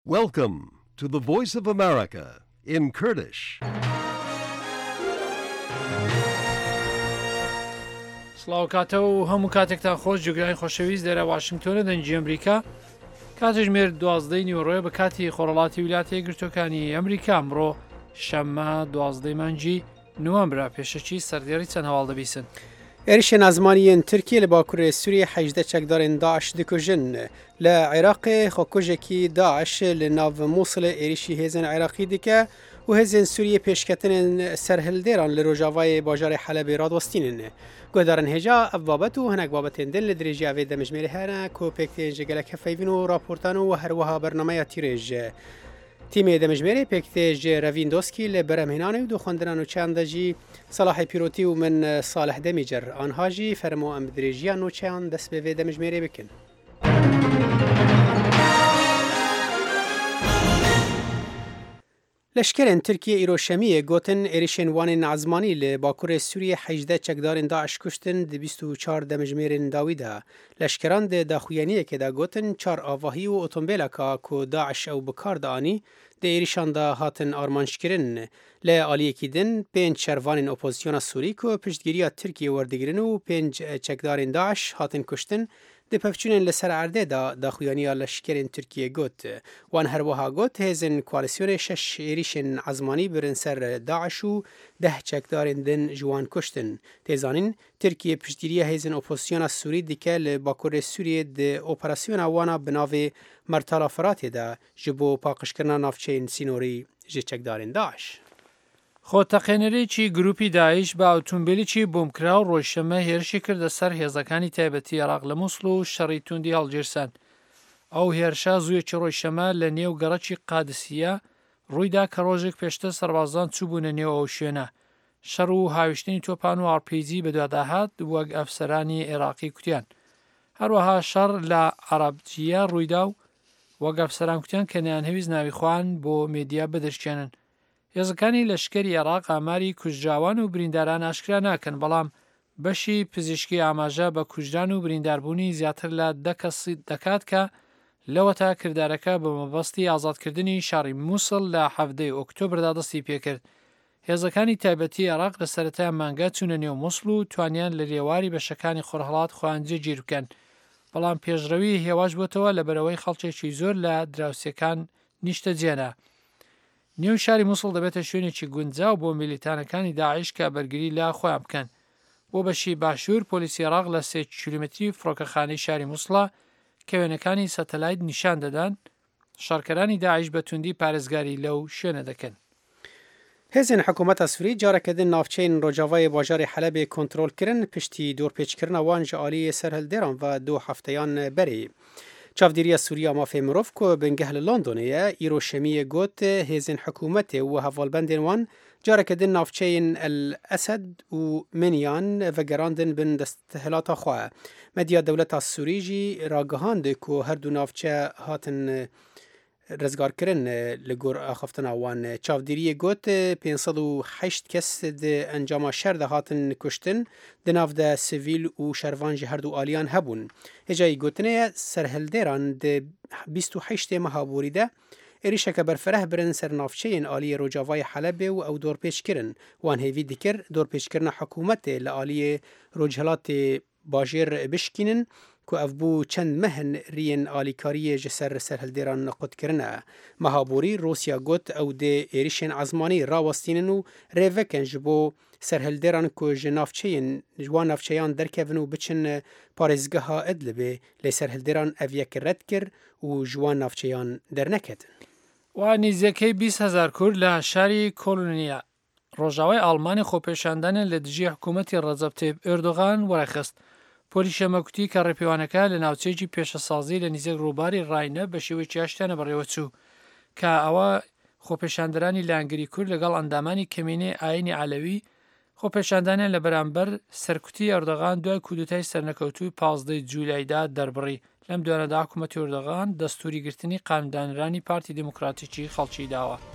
Welcome to the Voice of America in Kurdish. سڵاو کاتەوە و هەموو کاتێکتان خۆش جوگرانی خۆشەویست لێرە واشنگتۆنە دەنجی ئەمریکا کاتژمێر 12 نیوەڕۆیە بە کاتی خۆڕەڵاتی ویلاتە یەکگرتووەکانی ئەمریکا ئەمڕۆ شەممە 12 مانگی نوامبرە پێشەکی سەردێڕی چەند هەواڵ دەبیسن. ێریشên ezmaniyên Tirkiye li Bakurê Sûriyê 18 çekdarên Daeş dikujin. Li Iraqê xwekujekî Daeş li nav Mosulê êrişî hêzên Iraqî dike û hêzên Sûriyê pêşketinên serhildêran li rojavayê bajarê Helebê radwestînin. Guhdarên hêja ev babet û hinek babetên din li dirêjiya vê demijmêrê hene ku pêk tên ji gelek hevfeyvîn û raportan û herwiha bernameya tîrêj. تیمê demijmêrê pêk tê ji Revîn Doskî li beremhênanê û doxwendina nûçeyan de jî Salahê Pîrotî û min Salih Demîcer anha jî fermo em bi dirêjiya nûçeyan dest bi vê demijmêrê bikin. Leşkerên Tirkiye îro şemiyê gotin êrişên wanên ezmanî li Bakurê Sûriyê 18 çekdarên Daeş kuştin di 24 demijmêrên dawî de. Leşkeran di daxuyaniyekê de gotin 4 avahî û otomobîleka ku Daeş ew bi kar da anî di êrişan de hatin armanjkirin. Li aliyekî din 5 şervanên opozisyona Sûrî ku piştgiriya Tirkiye werdigirin û 5 çekdarên Daeş hatin kuştin. Di pevçûnên li ser erdê de daxuyaniya leşkerên Tirkiye got. Wan herwiha got hêzên koalîsyonê 6 êrişên ezmanî birin ser Daeş û 10 çekdarên din ji wan kuştin. Têzanîn Tirkiye piştgiriya hêzên opozisyona Sûrî dike li Bakurê Sûriyê di operasyona wana bi navê Mertala Firatê de ji bo paqijkirina navçeyên sînorî ji çekdarên Daeş. خۆتەقێنەرێکی گروپی داعش بە ئۆتۆمبیلێکی بۆمکرا و ڕۆژشەمە هێرشی کردە سەر هێزەکانی تایبەتی عێراق لە مووسڵ و شەڕی توندی هەڵگیرسان. ئەو هێرشە زوویەکی ڕۆژشەمە لە نێو گەڕەکی قادسیە ڕوویدا کە ڕۆژێک پێشتر سەربازان چووبوونە نێو ئەو شوێنە. شەڕ و هاویشتنی تۆپان و ئاڕپیجی بەدواداهات وەک ئەفسەرانی عێراقی کوتیان. هەروەها شەڕ لە عەرەبجیە ڕوویدا و وەک ئەفسەران کوتیان کە نەیانهەویست ناوی خۆیان بۆ مێدیا بەدرچێنن. هێزەکانی لەشکری عێراق ئاماری کوژراوان و برینداران ئاشکرا ناکەن، بەڵام بەشی پزیشکی ئاماژە بە کوژران و برینداربوونی زیاتر لە 10 کەس دەکات کە لەوەتا کردارەکە بە مەبەستی ئازادکردنی شاری مووسڵ لە 7 ئۆکتۆبردا دەستی پێکرد. هێزەکانی تایبەتی عێراق لە سەرەتای مانگە چوونە نێو مووسڵ و توانیان لە لێواری بەشەکانی خۆرهەڵات خۆیان جێگیر بکەن، بەڵام پێشڕەوی هێواش بووتەوە لە بەرەوەی خەڵکێکی زۆر لە دراوسەکان نیشتە جێنا. نێو شاری مووسڵ دەبێتە شوێنێکی گونجاو بۆ میلیتانەکانی داعش کە بەرگری لا خۆیان بکەن. بۆ بەشی باشوور پۆلیسی عێراق لە 3 کیلومتری فڕۆکەخانەی شاری مووسڵە کە وێنەکانی سەتەلایت نیشان دەدان شارکەرانی داعش بە توندی پارێزگاری لەو شوێنە دەکەن. هێزên حکوومەتا Sûrî carekedin navçeyên rojavayê bajarê Helebê kontrol kirin piştî dorpêçkirina wan ji aliyê serhildêran ve 2 hefteyan berê. Çavdîriya Sûriya Mafê Mirov ku bingeh li Londonê ye îro şemiyê got hêzên hikûmetê û hevalbendên wan carekedin navçeyên El Esed û Minyan vegerandin bin desthilatê xwe. Medya dewleta Sûrî jî ragihand ku her du navçe hatin rizgarkirin li gor axaftina wan. Çavdîriyê got 508 kes di encama şer de hatin kuştin, di nav de sivîl û şervan ji her du aliyan hebûn. Hêjayî gotinê serhildêran di 28 mehaborî de êrişeke berfereh birin ser navçeyên aliyê rojavayê Helebê û ew dorpêçkirin. Wan hêvî dikir dorpêçkirina hikûmetê li aliyê rojhilatê bajêr bişkînin ku ev bû çend mehin riyên alîkariyê ji ser serhildêran qutkirine. Mehaborî Rûsya got ew dê êrişên ezmanî rawestînin û rêvekin ji bo serhildêran ku ji navçeyên wan navçeyan derkevin û biçin parêzgeha Idlibê lê serhildêran ev yek red kir û ji wan navçeyan derneketin. وا نزیکەی 20,000 کورد لە شاری کۆلونیا ڕۆژاوای ئاڵمانی خۆپێشاندانە لە دژی حکوومەتی ڕەجەب تایب ئێردۆغان وەرەخست. پۆلیسە مەکوتی کە ڕێپێوانەکە لە ناوچەیەکی پێشەسازی لە نزیک ڕووباری ڕاینە بە شێوەیەکی ئاشتیانە بەڕێوە چوو کە ئەوە خۆپێشاندەرانی لانگری کورد لەگەڵ ئەندامانی کەمینەی ئاینی عەلەوی خۆپێشاندانیان لە بەرامبەر سەرکوتی ئێردۆغان دوای کودتای سەرنەکەوتووی 15 جوولایدا دەربڕی. لەم دوانەدا حکوومەتی ئێردۆغان دەستوری گرتنی قانوندانەرانی پارتی دموکراتیکی خەڵکی داوە.